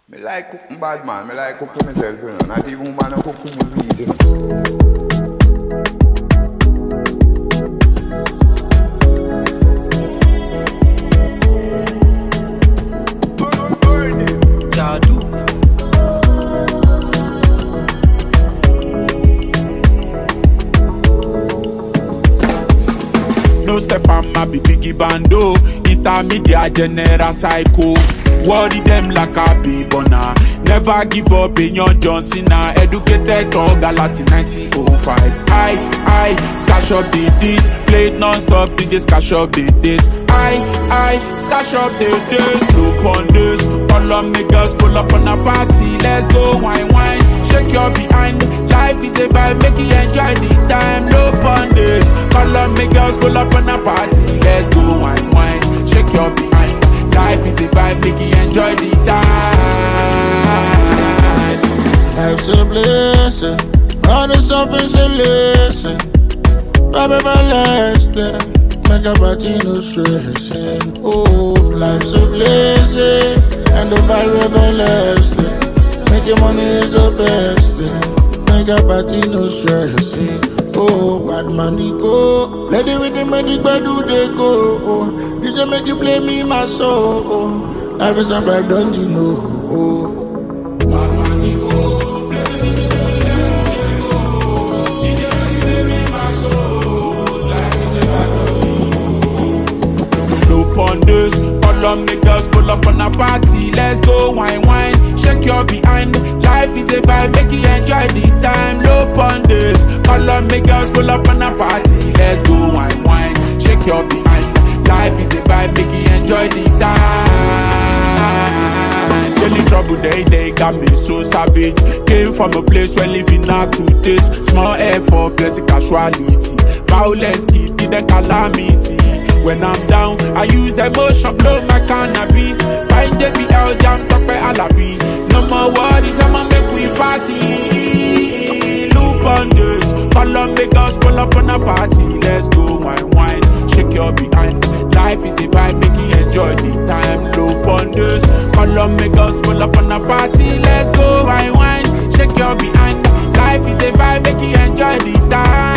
Me like cooking bad man, me like cooking myself, you know. Not even man I cook me weed, you know. No step on my biggie bando. Intermediate general psycho. Worry them like a B-bona. Never give up in your John Cena. Educated dog Galati 1905. I stash up the this. Played non-stop, DJ stash up the this. I stash up the this. Look on this. All of me girls pull up on a party. Let's go wine. Shake your behind. Life is a vibe, make you enjoy the time. Look on this. All of me girls pull up on a party. Let's go wine. Shake your behind. Life is a vibe, make you enjoy the time. Life's a blessing, all the suffering's a lesson. Vibe everlasting, make a party no stressing. Oh, life's a blessing, and the vibe everlasting. Making money is the best thing, make a party no stressing. Oh, bad money go. Let the rhythm and the bad do they go. Oh, DJ make you play me my soul. Oh, life is a vibe, don't you know? Oh, bad money go. Let the rhythm and the bad go. DJ make you play me my soul. Life is a vibe, don't you know? Look on this. All of me girls pull up on a party. Let's go wine. Shake your behind. Life is a vibe, make you enjoy the time. Look on this. All of me girls pull up on a party. Let's go wine. Shake your behind. Life is a vibe, make you enjoy the time. Daily trouble they got me so savage. Came from a place where living out to this. Small effort, blessing casualty. Violence keep the calamity. When I'm down, I use emotion, blow my cannabis. Find JBL, jam, top alabi. No more worries, I'ma make we party. Loop on this. Call on the girls, pull up on a party. Let's go wine. Shake your behind. Life is a vibe, make you enjoy the time. Loop on this. Call on the girls, pull up on a party. Let's go wine. Shake your behind. Life is a vibe, make you enjoy the time.